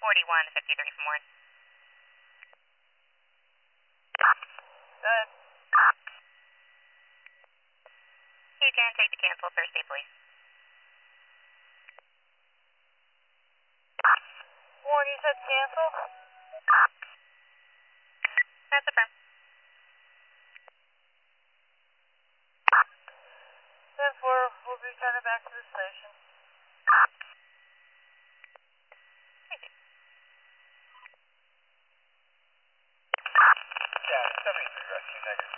4153 from Warren. Good. You can take the cancel Thursday, please. Warren, you said cancel? That's affirmed. 10-4, we'll be returning back to the station. Yeah, 73 Rescue Negative.